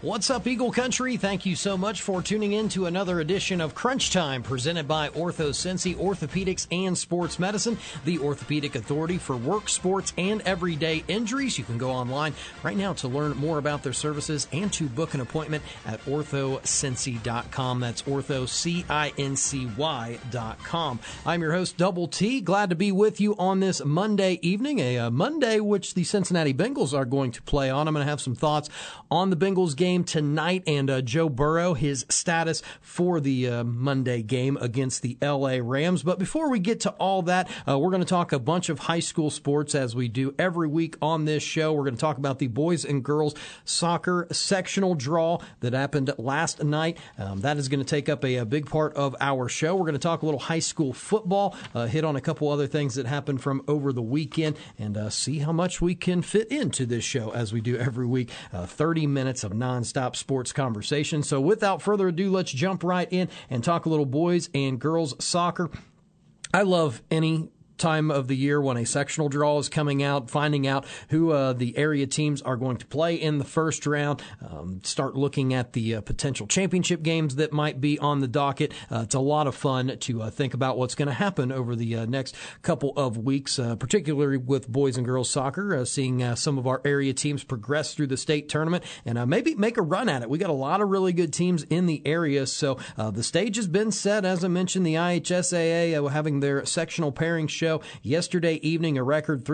What's up, Eagle Country? Thank you so much for tuning in to another edition of Crunch Time, presented by OrthoSensei Orthopedics and Sports Medicine, the orthopedic authority for work, sports, and everyday injuries. You can go online right now to learn more about their services and to book an appointment at orthosensei.com. That's orthocincy.com. I'm your host, Double T. Glad to be with you on this Monday evening, a Monday which the Cincinnati Bengals are going to play on. I'm going to have some thoughts on the Bengals game tonight and Joe Burrow, his status for the Monday game against the LA Rams. But before we get to all that, we're going to talk a bunch of high school sports as we do every week on this show. We're going to talk about the boys and girls soccer sectional draw that happened last night. That is going to take up a big part of our show. We're going to talk a little high school football, hit on a couple other things that happened from over the weekend, and see how much we can fit into this show as we do every week. 30 minutes of non-stop sports conversation. So without further ado, let's jump right in and talk a little boys and girls soccer. I love any time of the year when a sectional draw is coming out, finding out who the area teams are going to play in the first round, start looking at the potential championship games that might be on the docket. It's a lot of fun to think about what's going to happen over the next couple of weeks, particularly with boys and girls soccer, seeing some of our area teams progress through the state tournament and maybe make a run at it. We got a lot of really good teams in the area, so the stage has been set. As I mentioned, the IHSAA having their sectional pairing show yesterday evening, a record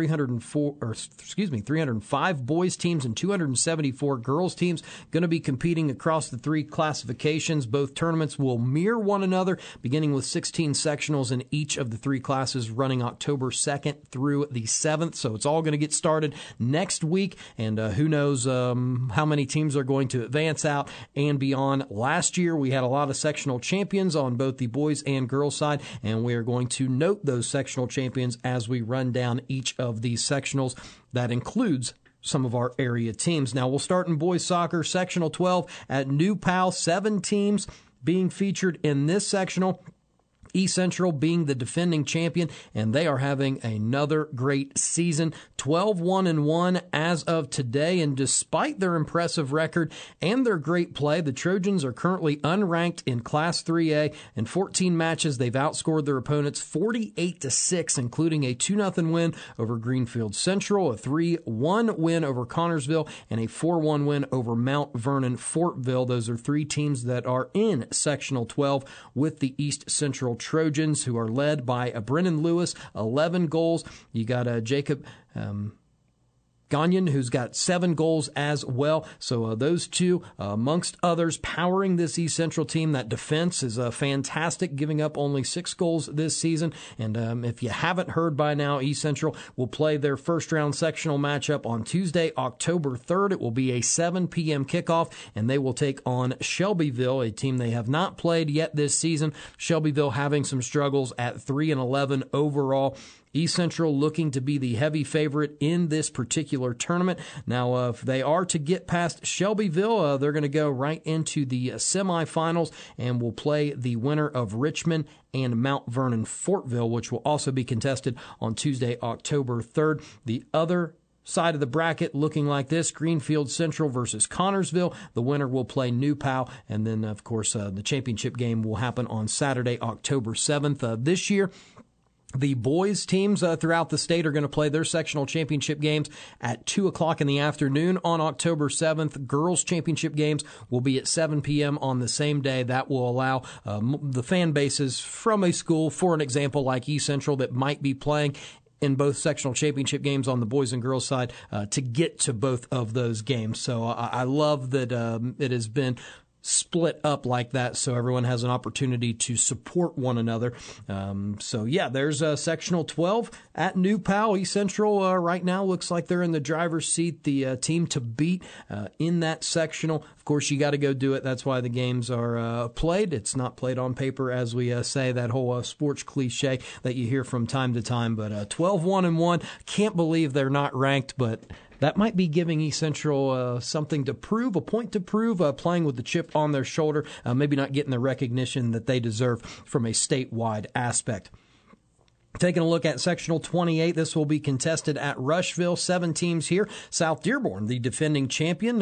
305 boys teams and 274 girls teams going to be competing across the three classifications. Both tournaments will mirror one another, beginning with 16 sectionals in each of the three classes running October 2nd through the 7th. So it's all going to get started next week, and who knows how many teams are going to advance out and beyond. Last year, we had a lot of sectional champions on both the boys and girls side, and we are going to note those sectional champions as we run down each of these sectionals. That includes some of our area teams. Now, we'll start in boys soccer, sectional 12 at New Pal. 7 teams being featured in this sectional. East Central being the defending champion, and they are having another great season, 12-1-1 as of today. And despite their impressive record and their great play, the Trojans are currently unranked in Class 3A. In 14 matches, they've outscored their opponents 48-6, including a 2-0 win over Greenfield Central, a 3-1 win over Connorsville, and a 4-1 win over Mount Vernon Fortville. Those are 3 teams that are in Sectional 12 with the East Central Trojans, who are led by Brennan Lewis, 11 goals. You got Jacob Gagnon, who's got 7 goals as well. So those two, amongst others, powering this East Central team. That defense is fantastic, giving up only 6 goals this season. And if you haven't heard by now, East Central will play their first-round sectional matchup on Tuesday, October 3rd. It will be a 7 p.m. kickoff, and they will take on Shelbyville, a team they have not played yet this season. Shelbyville having some struggles at 3-11 overall. East Central looking to be the heavy favorite in this particular tournament. Now, if they are to get past Shelbyville, they're going to go right into the semifinals and will play the winner of Richmond and Mount Vernon Fortville, which will also be contested on Tuesday, October 3rd. The other side of the bracket looking like this: Greenfield Central versus Connorsville. The winner will play New Pal, and then, of course, the championship game will happen on Saturday, October 7th. This year, the boys teams throughout the state are going to play their sectional championship games at 2 o'clock in the afternoon on October 7th. Girls championship games will be at 7 p.m. on the same day. That will allow the fan bases from a school, for an example, like East Central, that might be playing in both sectional championship games on the boys and girls side, to get to both of those games. So I love that it has been split up like that, so everyone has an opportunity to support one another. So yeah, there's sectional 12 at New Pal. East Central right now looks like they're in the driver's seat, the team to beat in that sectional. Of course, you got to go do it. That's why the games are played. It's not played on paper, as we say, that whole sports cliche that you hear from time to time. But 12-1-1, can't believe they're not ranked, but that might be giving East Central something to prove, a point to prove, playing with the chip on their shoulder, maybe not getting the recognition that they deserve from a statewide aspect. Taking a look at Sectional 28, this will be contested at Rushville. 7 teams here. South Dearborn, the defending champion,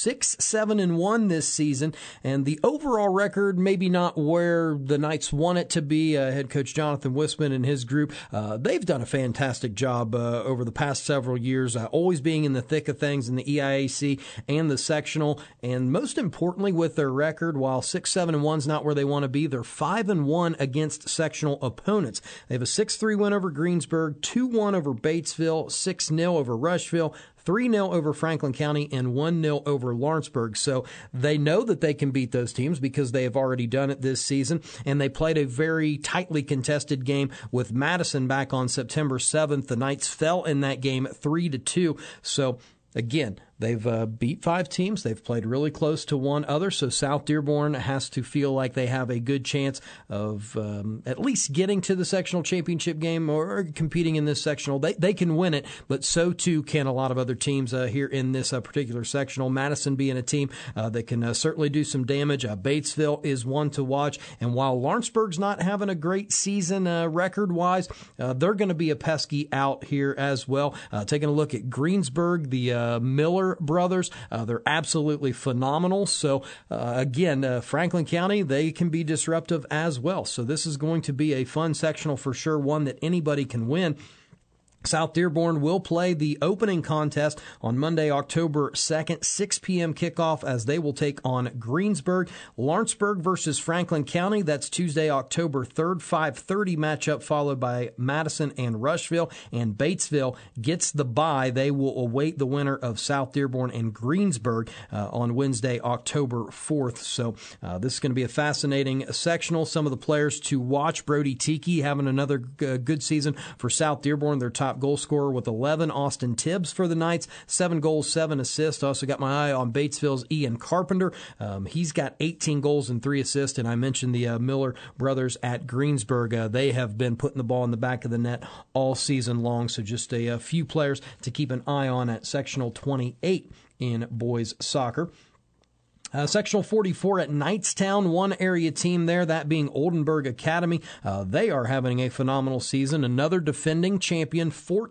6-7-1 this season. And the overall record, maybe not where the Knights want it to be. Head coach Jonathan Wisman and his group, they've done a fantastic job over the past several years, always being in the thick of things in the EIAC and the sectional. And most importantly, with their record, while 6-7-1 is not where they want to be, they're 5-1 against sectional opponents. They have a 6-3 win over Greensburg, 2-1 over Batesville, 6-0 over Rushville, 3-0 over Franklin County, and 1-0 over Lawrenceburg. So they know that they can beat those teams because they have already done it this season, and they played a very tightly contested game with Madison back on September 7th. The Knights fell in that game 3-2. So again, they've beat 5 teams. They've played really close to one other, so South Dearborn has to feel like they have a good chance of at least getting to the sectional championship game or competing in this sectional. They can win it, but so too can a lot of other teams here in this particular sectional. Madison being a team that can certainly do some damage. Batesville is one to watch, and while Lawrenceburg's not having a great season record-wise, they're going to be a pesky out here as well. Taking a look at Greensburg, the Miller brothers, they're absolutely phenomenal. So again, Franklin County, they can be disruptive as well. So this is going to be a fun sectional for sure, one that anybody can win. South Dearborn will play the opening contest on Monday, October 2nd, 6 p.m. kickoff as they will take on Greensburg. Lawrenceburg versus Franklin County, that's Tuesday, October 3rd, 5:30 matchup, followed by Madison and Rushville. And Batesville gets the bye. They will await the winner of South Dearborn and Greensburg on Wednesday, October 4th. So this is going to be a fascinating sectional. Some of the players to watch: Brody Tiki having another good season for South Dearborn, their top goal scorer with 11. Austin Tibbs for the Knights, 7 goals, 7 assists. Also got my eye on Batesville's Ian Carpenter. He's got 18 goals and 3 assists, and I mentioned the Miller brothers at Greensburg. They have been putting the ball in the back of the net all season long, so just a few players to keep an eye on at Sectional 28 in boys soccer. Sectional 44 at Knightstown, one area team there, that being Oldenburg Academy. They are having a phenomenal season. Another defending champion,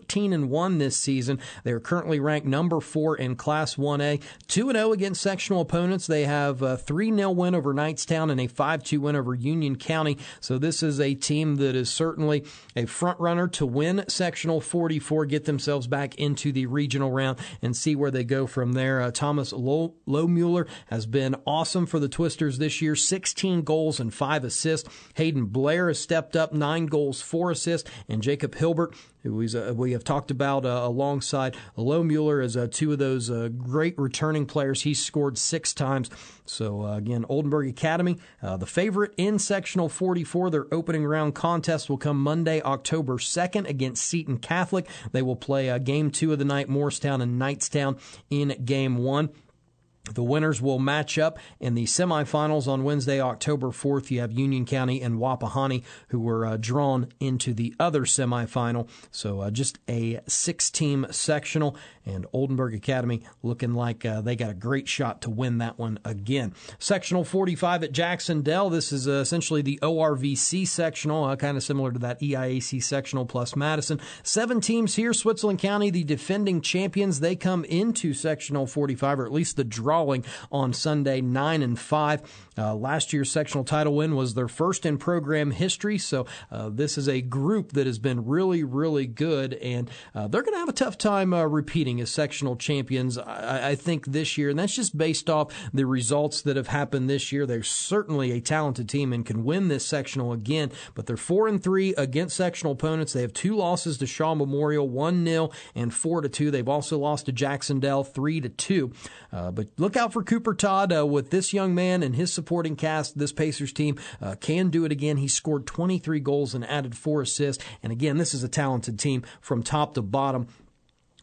14-1 this season. They are currently ranked number 4 in Class 1A, 2-0 against sectional opponents. They have a 3-0 win over Knightstown and a 5-2 win over Union County. So this is a team that is certainly a front runner to win Sectional 44, get themselves back into the regional round and see where they go from there. Thomas Lohmuller has been awesome for the Twisters this year, 16 goals and 5 assists. Hayden Blair has stepped up, 9 goals, 4 assists, and Jacob Hilbert, who we have talked about alongside Lohmuller, as two of those great returning players. He's scored 6 times. So again, Oldenburg Academy, the favorite in Sectional 44. Their opening round contest will come Monday, October 2nd against Seton Catholic. They will play Game 2 of the night, Morristown and Knightstown in Game 1. The winners will match up in the semifinals on Wednesday, October 4th. You have Union County and Wapahani, who were drawn into the other semifinal. So just a 6-team sectional, and Oldenburg Academy looking like they got a great shot to win that one again. Sectional 45 at Jacksonville. This is essentially the ORVC sectional, kind of similar to that EIAC sectional plus Madison. 7 teams here. Switzerland County, the defending champions, they come into Sectional 45, or at least the drawing on Sunday, 9-5. Last year's sectional title win was their first in program history, so this is a group that has been really, really good, and they're going to have a tough time repeating as sectional champions, I think, this year, and that's just based off the results that have happened this year. They're certainly a talented team and can win this sectional again, but they're 4-3 against sectional opponents. They have 2 losses to Shaw Memorial, 1-0 and 4-2. They've also lost to Jacksonville, 3-2. But look out for Cooper Todd with this young man and his supporting cast. This Pacers team can do it again. He scored 23 goals and added 4 assists. And again, this is a talented team from top to bottom.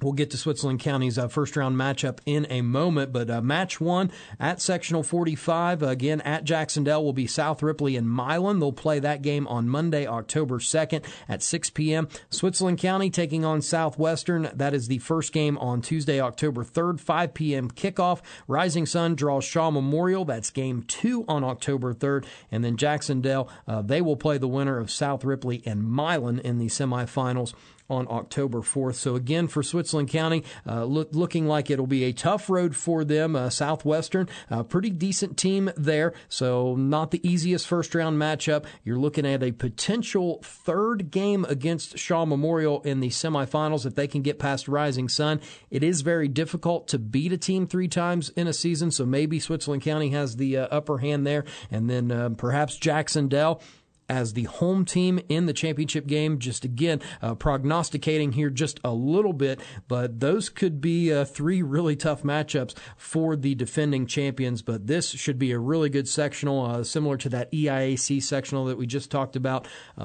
We'll get to Switzerland County's first-round matchup in a moment, but match one at Sectional 45, again, at Jacksonville, will be South Ripley and Milan. They'll play that game on Monday, October 2nd at 6 p.m. Switzerland County taking on Southwestern. That is the first game on Tuesday, October 3rd, 5 p.m. kickoff. Rising Sun draws Shaw Memorial. That's game 2 on October 3rd. And then Jacksonville, they will play the winner of South Ripley and Milan in the semifinals on October 4th. So again, for Switzerland County, looking like it'll be a tough road for them. Southwestern, pretty decent team there, so not the easiest first-round matchup. You're looking at a potential third game against Shaw Memorial in the semifinals if they can get past Rising Sun. It is very difficult to beat a team 3 times in a season, so maybe Switzerland County has the upper hand there, and then perhaps Jacksonville as the home team in the championship game. Just again, prognosticating here just a little bit, but those could be 3 really tough matchups for the defending champions. But this should be a really good sectional, similar to that EIAC sectional that we just talked about.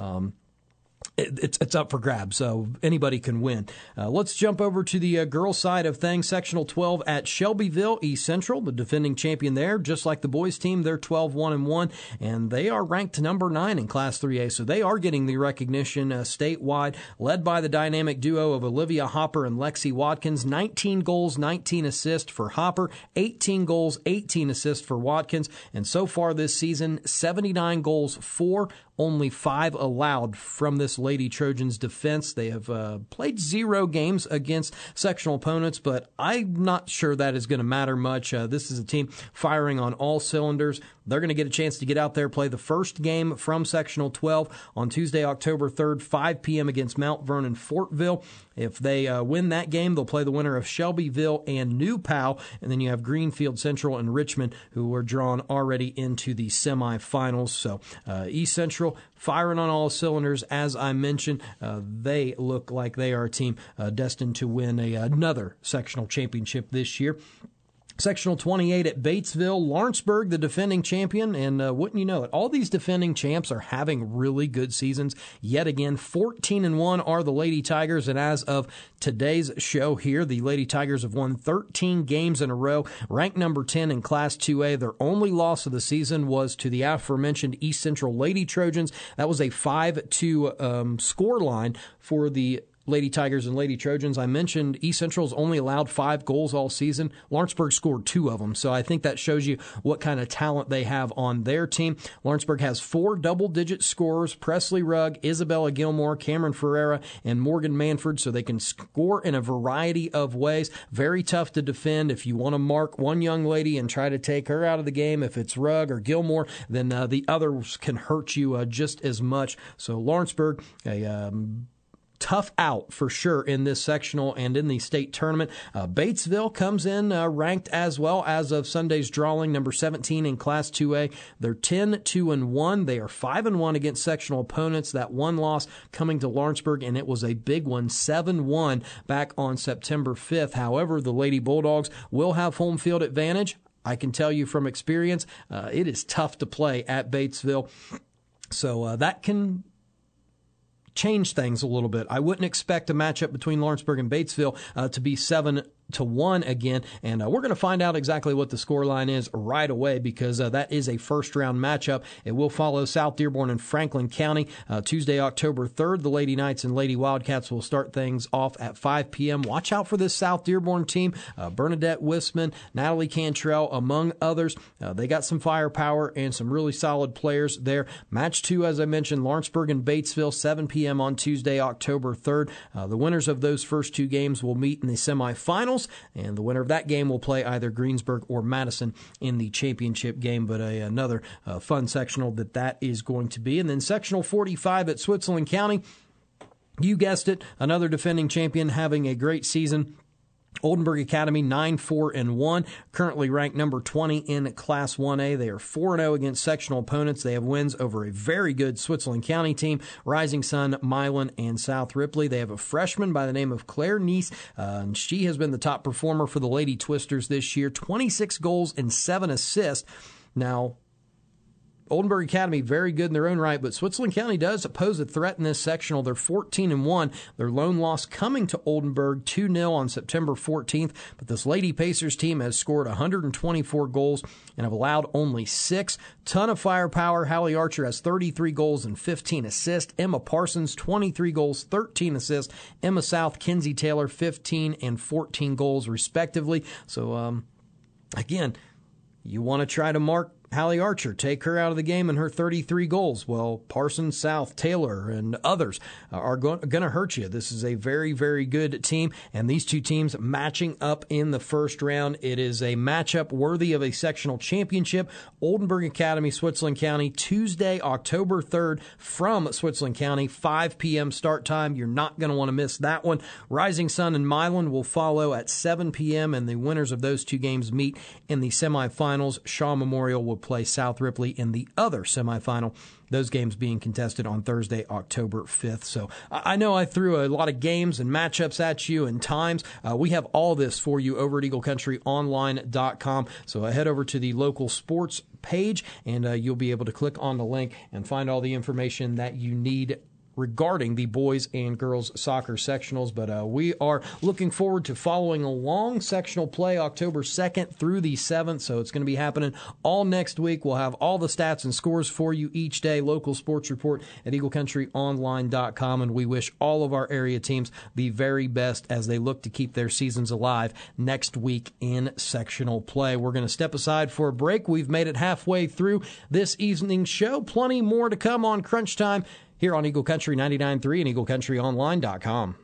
It's up for grabs, so anybody can win. Let's jump over to the girls' side of things. Sectional 12 at Shelbyville East Central, the defending champion there. Just like the boys' team, they're 12-1-1, and they are ranked number 9 in Class 3A, so they are getting the recognition statewide, led by the dynamic duo of Olivia Hopper and Lexi Watkins. 19 goals, 19 assists for Hopper, 18 goals, 18 assists for Watkins, and so far this season, 79 goals for, only 5 allowed from this Lady Trojans defense. They have played 0 games against sectional opponents, but I'm not sure that is going to matter much. This is a team firing on all cylinders. They're going to get a chance to get out there, play the first game from Sectional 12 on Tuesday, October 3rd, 5 p.m. against Mount Vernon Fortville. If they win that game, they'll play the winner of Shelbyville and New Powell, and then you have Greenfield Central and Richmond, who were drawn already into the semifinals. So East Central firing on all cylinders. As I mentioned, they look like they are a team destined to win another sectional championship this year. Sectional 28 at Batesville, Lawrenceburg, the defending champion, and wouldn't you know it, all these defending champs are having really good seasons. Yet again, 14-1 are the Lady Tigers, and as of today's show here, the Lady Tigers have won 13 games in a row, ranked number 10 in Class 2A. Their only loss of the season was to the aforementioned East Central Lady Trojans. That was a 5-2 score line for the Lady Tigers and Lady Trojans. I mentioned East Central's only allowed 5 goals all season. Lawrenceburg scored 2 of them, so I think that shows you what kind of talent they have on their team. Lawrenceburg has 4 double-digit scorers: Presley Rugg, Isabella Gilmore, Cameron Ferreira, and Morgan Manford, so they can score in a variety of ways. Very tough to defend. If you want to mark one young lady and try to take her out of the game, if it's Rugg or Gilmore, then the others can hurt you just as much. So Lawrenceburg, a tough out for sure in this sectional and in the state tournament. Batesville comes in ranked as well as of Sunday's drawing, number 17 in Class 2A. They're 10-2-1. They are 5-1 against sectional opponents. That one loss coming to Lawrenceburg, and it was a big one, 7-1 back on September 5th. However, the Lady Bulldogs will have home field advantage. I can tell you from experience, it is tough to play at Batesville. So that can change things a little bit. I wouldn't expect a matchup between Lawrenceburg and Batesville to be 7-1 again, and we're going to find out exactly what the scoreline is right away, because that is a first-round matchup. It will follow South Dearborn and Franklin County Tuesday, October 3rd. The Lady Knights and Lady Wildcats will start things off at 5 p.m. Watch out for this South Dearborn team. Bernadette Wisman, Natalie Cantrell, among others. They got some firepower and some really solid players there. Match 2, as I mentioned, Lawrenceburg and Batesville, 7 p.m. on Tuesday, October 3rd. The winners of those first 2 games will meet in the semifinals, and the winner of that game will play either Greensburg or Madison in the championship game. But another fun sectional that is going to be. And then sectional 45 at Switzerland County, you guessed it, another defending champion having a great season. Oldenburg Academy, 9-4-1, currently ranked number 20 in Class 1A. They are 4-0 against sectional opponents. They have wins over a very good Switzerland County team, Rising Sun, Milan, and South Ripley. They have a freshman by the name of Claire Neese, and she has been the top performer for the Lady Twisters this year, 26 goals and 7 assists. Now, Oldenburg Academy, very good in their own right, but Switzerland County does pose a threat in this sectional. They're 14-1. Their lone loss coming to Oldenburg 2-0 on September 14th. But this Lady Pacers team has scored 124 goals and have allowed only 6. Ton of firepower. Hallie Archer has 33 goals and 15 assists. Emma Parsons, 23 goals, 13 assists. Emma South, Kinsey Taylor, 15 and 14 goals respectively. So, again, you want to try to mark Hallie Archer, take her out of the game and her 33 goals. Well, Parsons, South, Taylor, and others are going to hurt you. This is a very, very good team, and these two teams matching up in the first round. It is a matchup worthy of a sectional championship. Oldenburg Academy, Switzerland County, Tuesday, October 3rd from Switzerland County, 5 p.m. start time. You're not going to want to miss that one. Rising Sun and Milan will follow at 7 p.m., and the winners of those two games meet in the semifinals. Shaw Memorial will play South Ripley in the other semifinal, those games being contested on Thursday, October 5th. So I know I threw a lot of games and matchups at you and times. We have all this for you over at EagleCountryOnline.com. So head over to the local sports page, and you'll be able to click on the link and find all the information that you need regarding the boys and girls soccer sectionals. But we are looking forward to following along sectional play October 2nd through the 7th. So it's going to be happening all next week. We'll have all the stats and scores for you each day. Local sports report at EagleCountryOnline.com. And we wish all of our area teams the very best as they look to keep their seasons alive next week in sectional play. We're going to step aside for a break. We've made it halfway through this evening's show. Plenty more to come on Crunch Time here on Eagle Country 99.3 and EagleCountryOnline.com.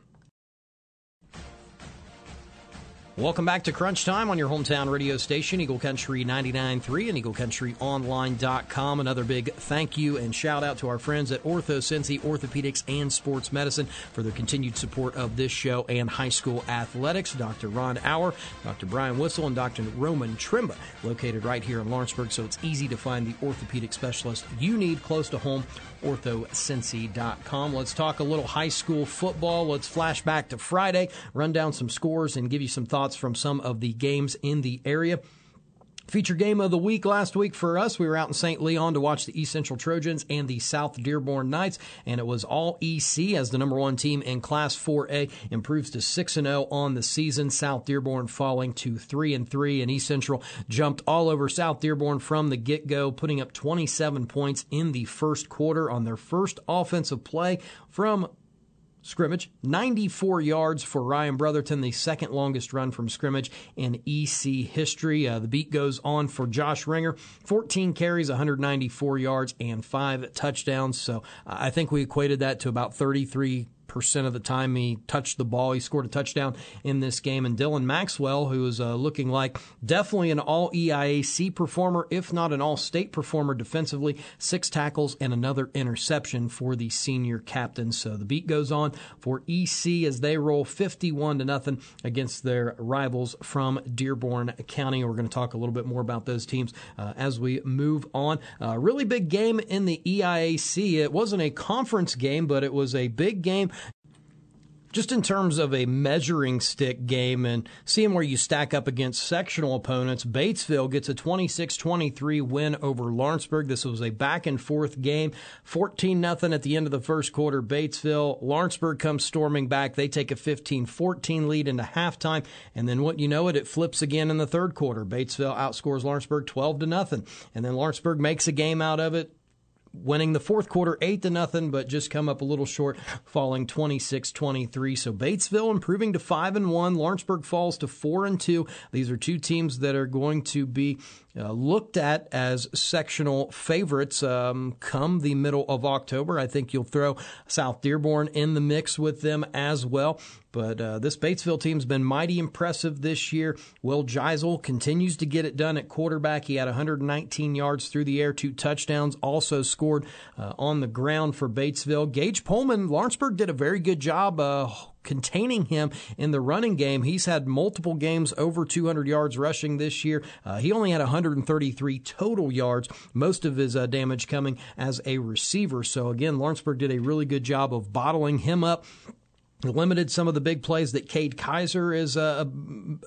Welcome back to Crunch Time on your hometown radio station, Eagle Country 99.3 and EagleCountryOnline.com. Another big thank you and shout out to our friends at OrthoCincy Orthopedics and Sports Medicine for their continued support of this show and high school athletics. Dr. Ron Auer, Dr. Brian Whistle, and Dr. Roman Trimba, located right here in Lawrenceburg, so it's easy to find the orthopedic specialist you need close to home. OrthoCincy.com. Let's talk a little high school football. Let's flash back to Friday, run down some scores, and give you some thoughts from some of the games in the area. Feature game of the week last week for us, we were out in St. Leon to watch the East Central Trojans and the South Dearborn Knights, and it was all EC as the number one team in Class 4A improves to 6-0 on the season. South Dearborn falling to 3-3, and East Central jumped all over South Dearborn from the get-go, putting up 27 points in the first quarter on their first offensive play from scrimmage. 94 yards for Ryan Brotherton, the second longest run from scrimmage in EC history. The beat goes on for Josh Ringer. 14 carries, 194 yards, and 5 touchdowns. So I think we equated that to about 33% of the time he touched the ball. He scored a touchdown in this game. And Dylan Maxwell, who is looking like definitely an all-EIAC performer, if not an all-state performer defensively, 6 tackles and another interception for the senior captain. So the beat goes on for EC as they roll 51-0 against their rivals from Dearborn County. We're going to talk a little bit more about those teams as we move on. Really big game in the EIAC. It wasn't a conference game, but it was a big game just in terms of a measuring stick game and seeing where you stack up against sectional opponents. Batesville gets a 26-23 win over Lawrenceburg. This was a back-and-forth game, 14-0 at the end of the first quarter. Batesville, Lawrenceburg comes storming back. They take a 15-14 lead into halftime, and then what you know it flips again in the third quarter. Batesville outscores Lawrenceburg 12-0, and then Lawrenceburg makes a game out of it, winning the fourth quarter 8-0, but just come up a little short, falling 26-23. So Batesville improving to 5-1. Lawrenceburg falls to 4-2. These are two teams that are going to be looked at as sectional favorites come the middle of October. I think you'll throw South Dearborn in the mix with them as well. But this Batesville team's been mighty impressive this year. Will Geisel continues to get it done at quarterback. He had 119 yards through the air, 2 touchdowns, also scored on the ground for Batesville. Gage Pullman, Lawrenceburg did a very good job containing him in the running game. He's had multiple games over 200 yards rushing this year. He only had 133 total yards, most of his damage coming as a receiver. So again, Lawrenceburg did a really good job of bottling him up. Limited some of the big plays that Cade Kaiser is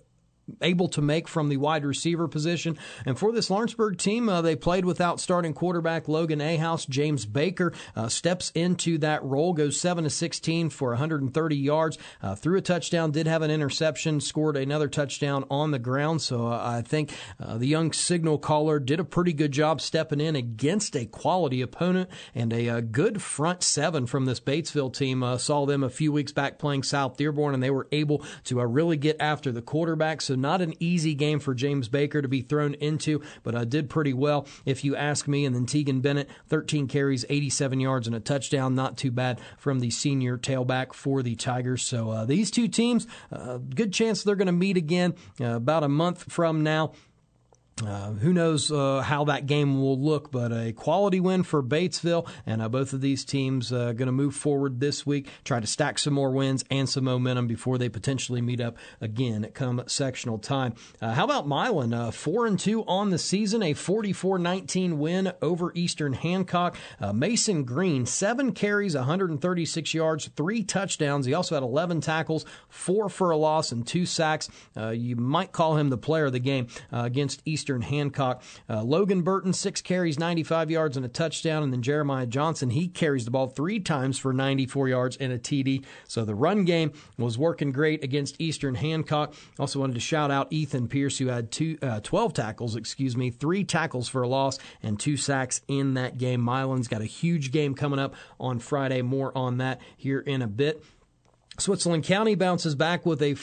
able to make from the wide receiver position. And for this Lawrenceburg team, they played without starting quarterback Logan Ahaus. James Baker steps into that role, goes 7-16 for 130 yards, threw a touchdown, did have an interception, scored another touchdown on the ground. So I think the young signal caller did a pretty good job stepping in against a quality opponent, and a good front seven from this Batesville team. Saw them a few weeks back playing South Dearborn, and they were able to really get after the quarterback. So not an easy game for James Baker to be thrown into, but did pretty well, if you ask me. And then Tegan Bennett, 13 carries, 87 yards, and a touchdown. Not too bad from the senior tailback for the Tigers. So these two teams, good chance they're going to meet again about a month from now. Who knows how that game will look, but a quality win for Batesville, and both of these teams going to move forward this week, try to stack some more wins and some momentum before they potentially meet up again come sectional time. How about Milan? 4-2 on the season, a 44-19 win over Eastern Hancock. Mason Green, 7 carries, 136 yards, 3 touchdowns. He also had 11 tackles, 4 for a loss, and 2 sacks. You might call him the player of the game against Eastern Hancock. Logan Burton, 6 carries, 95 yards, and a touchdown. And then Jeremiah Johnson, he carries the ball 3 times for 94 yards and a TD. So the run game was working great against Eastern Hancock. Also wanted to shout out Ethan Pierce, who had 12 tackles, 3 tackles for a loss, and 2 sacks in that game. Milan's got a huge game coming up on Friday. More on that here in a bit. Switzerland County bounces back with a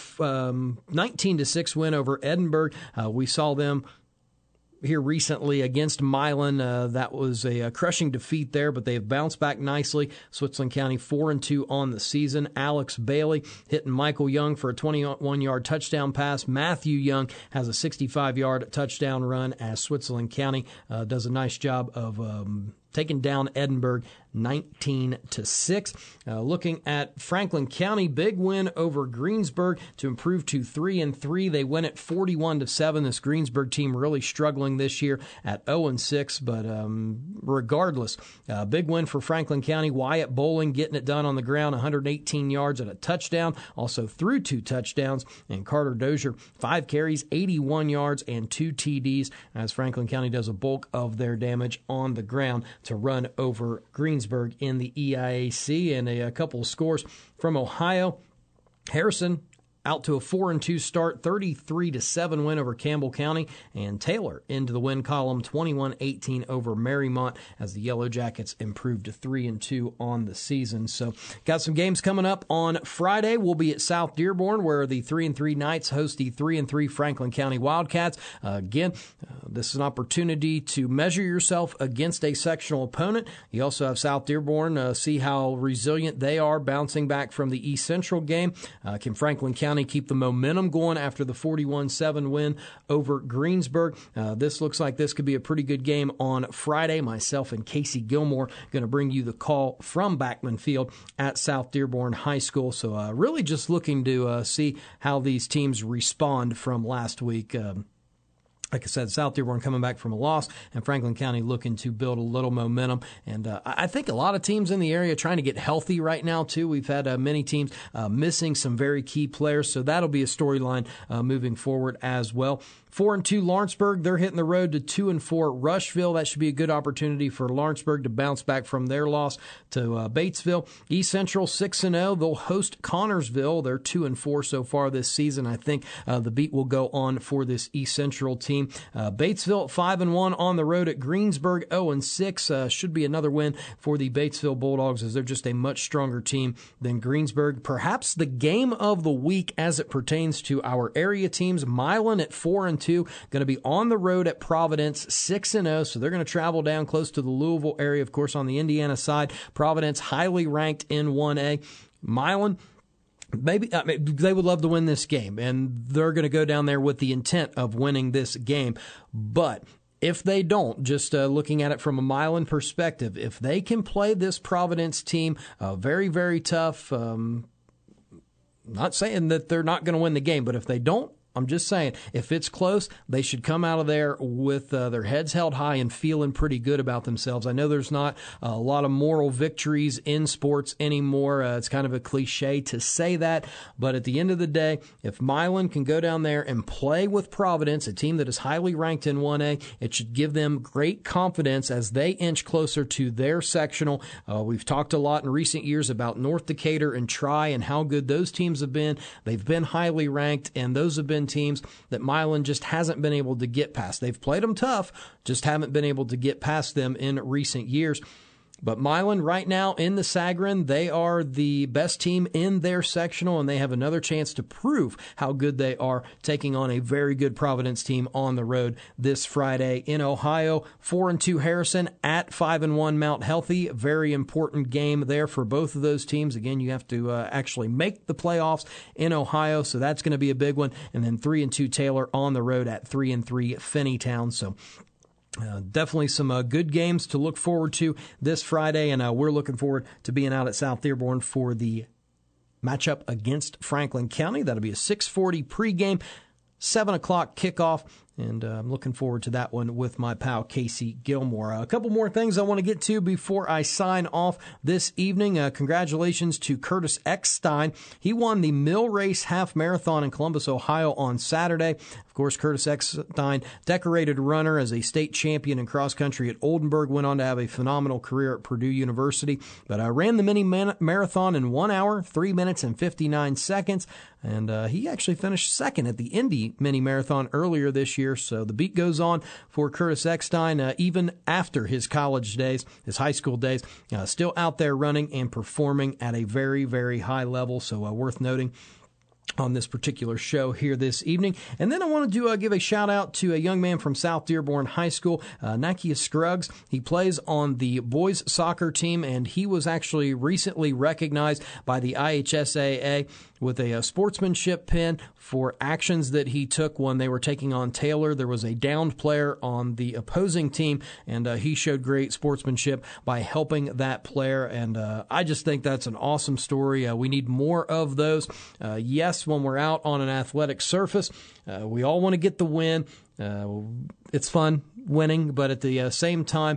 19-6 win over Edinburgh. We saw them here recently against Milan. That was a crushing defeat there, but they have bounced back nicely. Switzerland County 4-2 on the season. Alex Bailey hitting Michael Young for a 21-yard touchdown pass. Matthew Young has a 65-yard touchdown run as Switzerland County does a nice job of taking down Edinburgh 19-6. Looking at Franklin County, big win over Greensburg to improve to 3-3. They win at 41-7. This Greensburg team really struggling this year at 0-6, but regardless, big win for Franklin County. Wyatt Bowling getting it done on the ground, 118 yards and a touchdown. Also threw 2 touchdowns. And Carter Dozier, 5 carries, 81 yards, and 2 TDs, as Franklin County does a bulk of their damage on the ground to run over Greensburg in the EIAC. And a couple of scores from Ohio. Harrison out to a 4-2 start, 33-7 win over Campbell County, and Taylor into the win column, 21-18 over Marymount, as the Yellow Jackets improved to 3-2 on the season. So, got some games coming up on Friday. We'll be at South Dearborn, where the 3-3 Knights host the 3-3 Franklin County Wildcats. This is an opportunity to measure yourself against a sectional opponent. You also have South Dearborn, see how resilient they are, bouncing back from the East Central game. Can Franklin County keep the momentum going after the 41-7 win over Greensburg? This looks like this could be a pretty good game on Friday. Myself and Casey Gilmore going to bring you the call from Backman Field at South Dearborn High School. So really just looking to see how these teams respond from last week. Like I said, South Dearborn coming back from a loss, and Franklin County looking to build a little momentum. And I think a lot of teams in the area trying to get healthy right now, too. We've had many teams missing some very key players, so that'll be a storyline moving forward as well. 4-2 Lawrenceburg, they're hitting the road to 2-4 Rushville. That should be a good opportunity for Lawrenceburg to bounce back from their loss to Batesville. East Central 6-0. They'll host Connorsville. They're 2-4 so far this season. I think the beat will go on for this East Central team. Batesville 5-1 on the road at Greensburg, 0-6. Should be another win for the Batesville Bulldogs, as they're just a much stronger team than Greensburg. Perhaps the game of the week as it pertains to our area teams. Milan at 4-2, going to be on the road at Providence, 6-0. So they're going to travel down close to the Louisville area. Of course, on the Indiana side, Providence highly ranked in 1A. Milan, maybe they would love to win this game, and they're going to go down there with the intent of winning this game. But if they don't, just looking at it from a Milan perspective, if they can play this Providence team very, very tough, not saying that they're not going to win the game, but if they don't I'm just saying, if it's close, they should come out of there with their heads held high and feeling pretty good about themselves. I know there's not a lot of moral victories in sports anymore. It's kind of a cliche to say that, but at the end of the day, if Milan can go down there and play with Providence, a team that is highly ranked in 1A, it should give them great confidence as they inch closer to their sectional. We've talked a lot in recent years about North Decatur and Tri and how good those teams have been. They've been highly ranked, and those have been teams that Milan just hasn't been able to get past. They've played them tough, just haven't been able to get past them in recent years. But Milan right now in the Sagarin, they are the best team in their sectional, and they have another chance to prove how good they are, taking on a very good Providence team on the road this Friday in Ohio. 4-2 Harrison at 5-1 Mount Healthy. Very important game there for both of those teams. Again, you have to actually make the playoffs in Ohio, so that's going to be a big one. And then 3-2 Taylor on the road at 3-3 Finneytown. So definitely some good games to look forward to this Friday, and we're looking forward to being out at South Dearborn for the matchup against Franklin County. That'll be a 6:40 pregame, 7 o'clock kickoff, and I'm looking forward to that one with my pal Casey Gilmore. A couple more things I want to get to before I sign off this evening. Congratulations to Curtis Eckstein. He won the Mill Race Half Marathon in Columbus, Ohio on Saturday. Of course, Curtis Eckstein, decorated runner as a state champion in cross country at Oldenburg, went on to have a phenomenal career at Purdue University, but ran the mini marathon in 1 hour, 3 minutes, and 59 seconds. And he actually finished second at the Indy Mini Marathon earlier this year. So the beat goes on for Curtis Eckstein, even after his college days, his high school days, still out there running and performing at a very, very high level. So worth noting on this particular show here this evening. And then I wanted to give a shout out to a young man from South Dearborn High School, Nakia Scruggs. He plays on the boys soccer team, and he was actually recently recognized by the IHSAA with a sportsmanship pin for actions that he took when they were taking on Taylor. There was a downed player on the opposing team, and he showed great sportsmanship by helping that player. And I just think that's an awesome story. We need more of those. Yes, when we're out on an athletic surface, we all want to get the win. It's fun winning, but at the same time,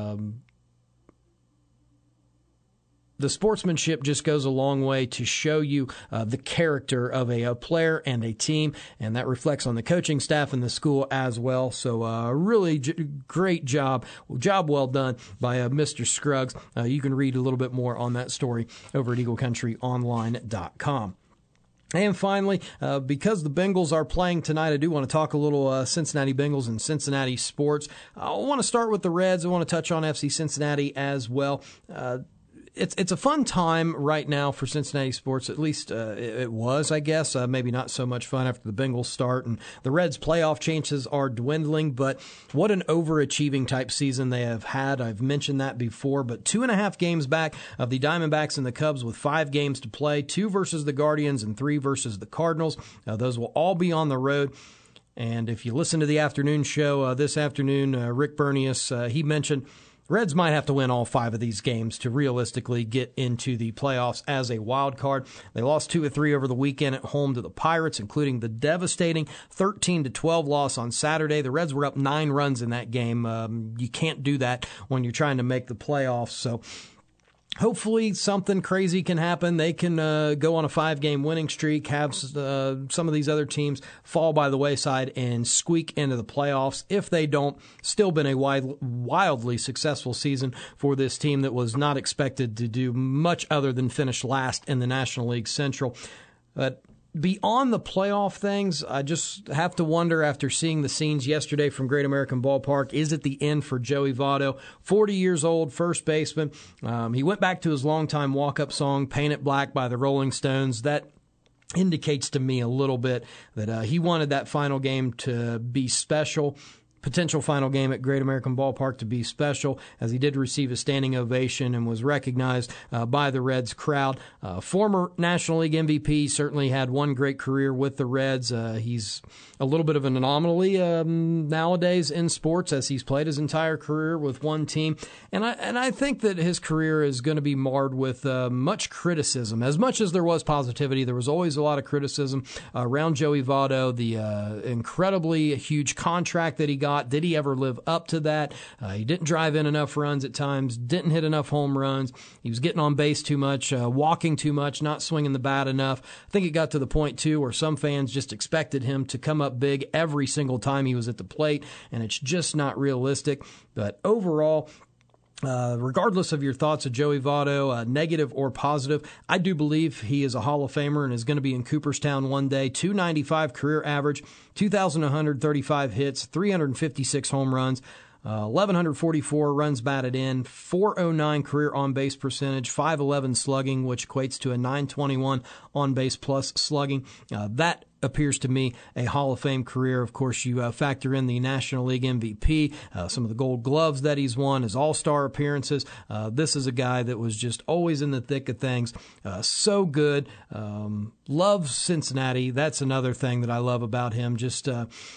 the sportsmanship just goes a long way to show you the character of a player and a team, and that reflects on the coaching staff and the school as well. So really great job well done by Mr. Scruggs. You can read a little bit more on that story over at EagleCountryOnline.com. And finally, because the Bengals are playing tonight, I do want to talk a little Cincinnati Bengals and Cincinnati sports. I want to start with the Reds. I want to touch on FC Cincinnati as well. It's a fun time right now for Cincinnati sports. At least it was, I guess. Maybe not so much fun after the Bengals start, and the Reds' playoff chances are dwindling. But what an overachieving type season they have had. I've mentioned that before. But 2.5 games back of the Diamondbacks and the Cubs with 5 games to play, 2 versus the Guardians and 3 versus the Cardinals. Those will all be on the road. And if you listen to the afternoon show this afternoon, Rick Bernius, he mentioned Reds might have to win all 5 of these games to realistically get into the playoffs as a wild card. They lost 2 of 3 over the weekend at home to the Pirates, including the devastating 13-12 loss on Saturday. The Reds were up 9 runs in that game. You can't do that when you're trying to make the playoffs. So hopefully something crazy can happen. They can go on a 5-game winning streak, have some of these other teams fall by the wayside and squeak into the playoffs. If they don't, still been a wildly successful season for this team that was not expected to do much other than finish last in the National League Central. But beyond the playoff things, I just have to wonder, after seeing the scenes yesterday from Great American Ballpark, is it the end for Joey Votto? 40 years old, first baseman. He went back to his longtime walk-up song, Paint It Black by the Rolling Stones. That indicates to me a little bit that he wanted that final game to be special. potential final game at Great American Ballpark to be special, as he did receive a standing ovation and was recognized by the Reds crowd. Former National League MVP, certainly had one great career with the Reds. He's a little bit of an anomaly nowadays in sports, as he's played his entire career with one team. And I think that his career is going to be marred with much criticism. As much as there was positivity, there was always a lot of criticism around Joey Votto, the incredibly huge contract that he got. Did he ever live up to that? He didn't drive in enough runs at times, didn't hit enough home runs. He was getting on base too much, walking too much, not swinging the bat enough. I think it got to the point, too, where some fans just expected him to come up big every single time he was at the plate, and it's just not realistic. But overall, regardless of your thoughts of Joey Votto, negative or positive, I do believe he is a Hall of Famer and is going to be in Cooperstown one day. .295 career average, 2,135 hits, 356 home runs, 1,144 runs batted in, 409 career on-base percentage, 511 slugging, which equates to a 921 on-base plus slugging. That appears to me a Hall of Fame career. Of course, you factor in the National League MVP, some of the Gold Gloves that he's won, his All-Star appearances. This is a guy that was just always in the thick of things. So good. Loves Cincinnati. That's another thing that I love about him. Just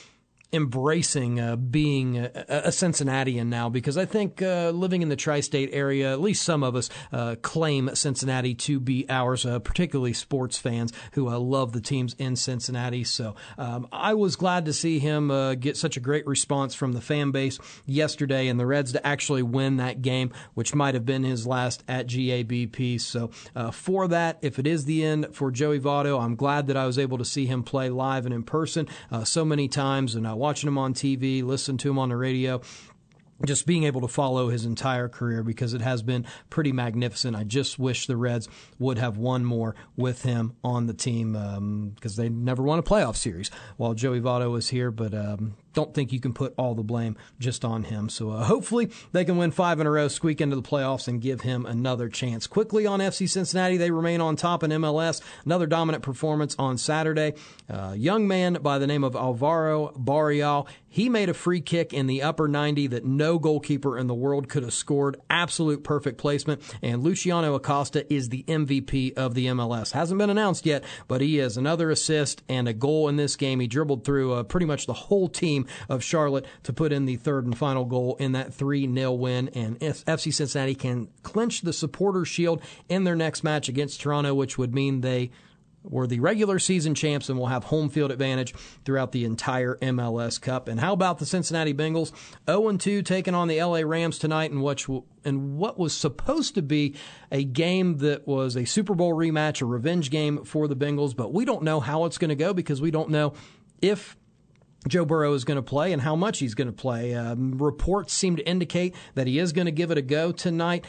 embracing being a Cincinnatian now, because I think living in the tri-state area, at least some of us claim Cincinnati to be ours, particularly sports fans who love the teams in Cincinnati. So I was glad to see him get such a great response from the fan base yesterday, and the Reds to actually win that game, which might have been his last at GABP. So for that, if it is the end for Joey Votto, I'm glad that I was able to see him play live and in person so many times, and watching him on TV, listen to him on the radio, just being able to follow his entire career, because it has been pretty magnificent. I just wish the Reds would have won more with him on the team, because they never won a playoff series while Joey Votto was here, but don't think you can put all the blame just on him. So hopefully they can win 5 in a row, squeak into the playoffs, and give him another chance. Quickly on FC Cincinnati, they remain on top in MLS. Another dominant performance on Saturday. Young man by the name of Alvaro Barreal, he made a free kick in the upper 90 that no goalkeeper in the world could have scored. Absolute perfect placement. And Luciano Acosta is the MVP of the MLS. Hasn't been announced yet, but he is. Another assist and a goal in this game. He dribbled through pretty much the whole team of Charlotte to put in the third and final goal in that 3-0 win. And FC Cincinnati can clinch the Supporters' Shield in their next match against Toronto, which would mean they were the regular season champs and will have home field advantage throughout the entire MLS Cup. And how about the Cincinnati Bengals? 0-2 taking on the LA Rams tonight in what was supposed to be a game that was a Super Bowl rematch, a revenge game for the Bengals. But we don't know how it's going to go, because we don't know if Joe Burrow is going to play and how much he's going to play. Reports seem to indicate that he is going to give it a go tonight.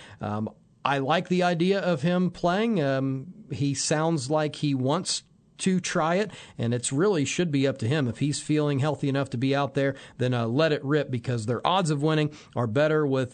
I like the idea of him playing. He sounds like he wants to try it, and it's really should be up to him. If he's feeling healthy enough to be out there, then let it rip, because their odds of winning are better with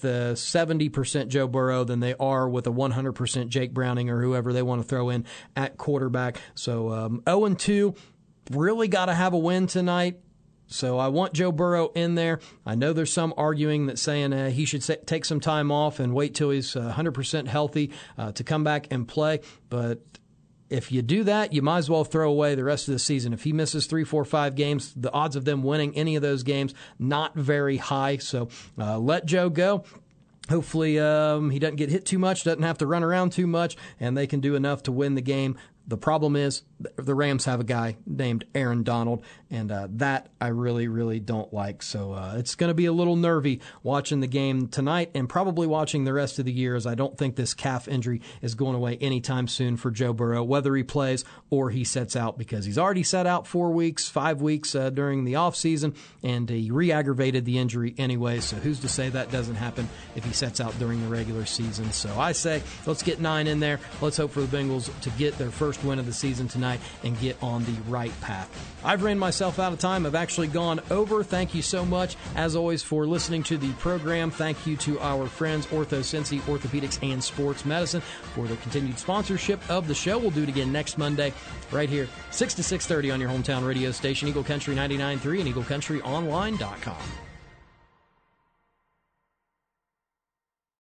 70% Joe Burrow than they are with a 100% Jake Browning or whoever they want to throw in at quarterback. So 0-2, really got to have a win tonight. So I want Joe Burrow in there. I know there's some arguing that saying he should take some time off and wait till he's 100% healthy to come back and play. But if you do that, you might as well throw away the rest of the season. If he misses 3, 4, 5 games, the odds of them winning any of those games, not very high. So let Joe go. Hopefully he doesn't get hit too much, doesn't have to run around too much, and they can do enough to win the game. The problem is the Rams have a guy named Aaron Donald, and that I really, really don't like. So it's going to be a little nervy watching the game tonight and probably watching the rest of the year, as I don't think this calf injury is going away anytime soon for Joe Burrow, whether he plays or he sets out, because he's already set out 4 weeks, 5 weeks during the offseason, and he re-aggravated the injury anyway. So who's to say that doesn't happen if he sets out during the regular season? So I say let's get 9 in there. Let's hope for the Bengals to get their first win of the season tonight and get on the right path. I've ran myself out of time. I've actually gone over. Thank you so much, as always, for listening to the program. Thank you to our friends, OrthoCincy Orthopedics and Sports Medicine, for their continued sponsorship of the show. We'll do it again next Monday, right here, 6 to 6:30 on your hometown radio station, Eagle Country 99.3 and EagleCountryOnline.com.